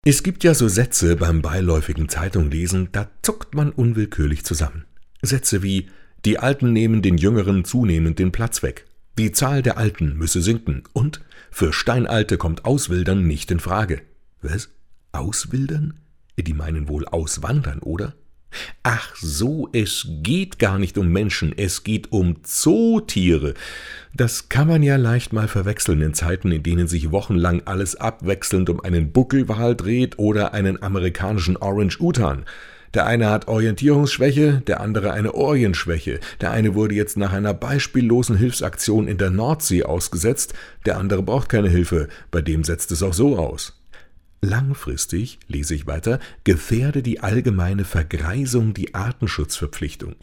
Es gibt ja so Sätze beim beiläufigen Zeitunglesen, da zuckt man unwillkürlich zusammen. Sätze wie: Die Alten nehmen den Jüngeren zunehmend den Platz weg. Die Zahl der Alten müsse sinken. Und für Steinalte kommt Auswildern nicht in Frage. Was? Auswildern? Die meinen wohl auswandern, oder? Ach so, es geht gar nicht um Menschen, es geht um Zootiere. Das kann man ja leicht mal verwechseln in Zeiten, in denen sich wochenlang alles abwechselnd um einen Buckelwal dreht oder einen amerikanischen Orang-Utan. Der eine hat Orientierungsschwäche, der andere eine Orienschwäche. Der eine wurde jetzt nach einer beispiellosen Hilfsaktion in der Nordsee ausgesetzt, der andere braucht keine Hilfe, bei dem setzt es auch so aus. Langfristig, lese ich weiter, gefährde die allgemeine Vergreisung die Artenschutzverpflichtung.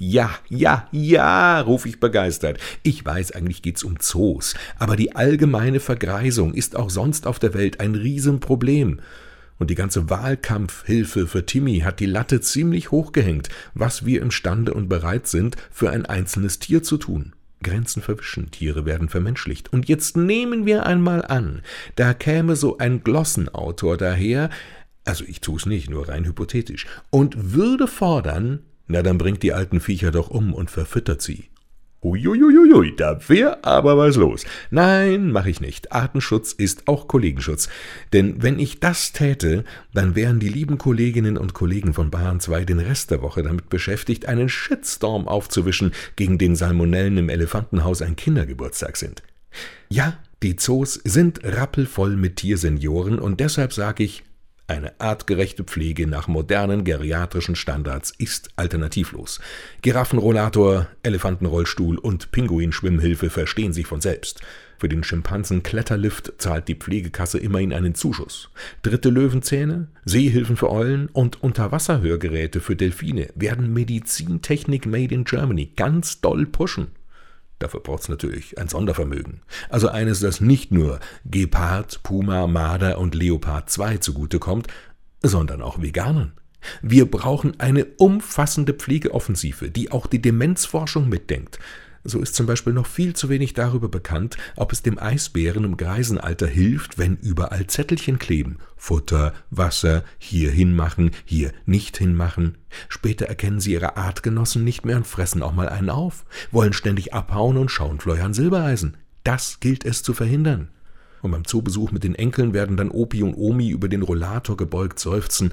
Ja, rufe ich begeistert. Ich weiß, eigentlich geht's um Zoos, aber die allgemeine Vergreisung ist auch sonst auf der Welt ein Riesenproblem. Und die ganze Wahlkampfhilfe für Timmy hat die Latte ziemlich hochgehängt, was wir imstande und bereit sind, für ein einzelnes Tier zu tun. Grenzen verwischen, Tiere werden vermenschlicht. Und jetzt nehmen wir einmal an, da käme so ein Glossenautor daher, also ich tu's nicht, nur rein hypothetisch, und würde fordern, na dann bringt die alten Viecher doch um und verfüttert sie. Uiuiuiui, da wär aber was los. Nein, mach ich nicht. Artenschutz ist auch Kollegenschutz. Denn wenn ich das täte, dann wären die lieben Kolleginnen und Kollegen von Bayern 2 den Rest der Woche damit beschäftigt, einen Shitstorm aufzuwischen, gegen den Salmonellen im Elefantenhaus ein Kindergeburtstag sind. Ja, die Zoos sind rappelvoll mit Tiersenioren und deshalb sage ich, eine artgerechte Pflege nach modernen geriatrischen Standards ist alternativlos. Giraffenrollator, Elefantenrollstuhl und Pinguinschwimmhilfe verstehen sich von selbst. Für den Schimpansen-Kletterlift zahlt die Pflegekasse immerhin einen Zuschuss. Dritte Löwenzähne, Seehilfen für Eulen und Unterwasserhörgeräte für Delfine werden Medizintechnik made in Germany ganz doll pushen. Dafür braucht's natürlich ein Sondervermögen. Also eines, das nicht nur Gepard, Puma, Marder und Leopard 2 zugutekommt, sondern auch Veganern. Wir brauchen eine umfassende Pflegeoffensive, die auch die Demenzforschung mitdenkt. So ist zum Beispiel noch viel zu wenig darüber bekannt, ob es dem Eisbären im Greisenalter hilft, wenn überall Zettelchen kleben. Futter, Wasser, hier hinmachen, hier nicht hinmachen. Später erkennen sie ihre Artgenossen nicht mehr und fressen auch mal einen auf, wollen ständig abhauen und schauenfleuern Silbereisen. Das gilt es zu verhindern. Und beim Zoobesuch mit den Enkeln werden dann Opi und Omi über den Rollator gebeugt seufzen: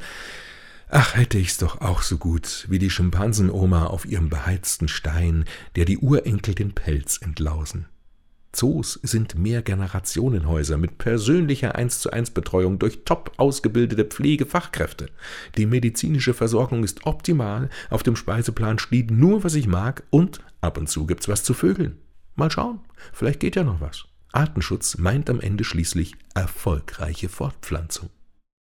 Ach, hätte ich's doch auch so gut, wie die Schimpansenoma auf ihrem beheizten Stein, der die Urenkel den Pelz entlausen. Zoos sind Mehrgenerationenhäuser mit persönlicher 1:1 Betreuung durch top ausgebildete Pflegefachkräfte. Die medizinische Versorgung ist optimal, auf dem Speiseplan steht nur, was ich mag, und ab und zu gibt's was zu vögeln. Mal schauen, vielleicht geht ja noch was. Artenschutz meint am Ende schließlich erfolgreiche Fortpflanzung.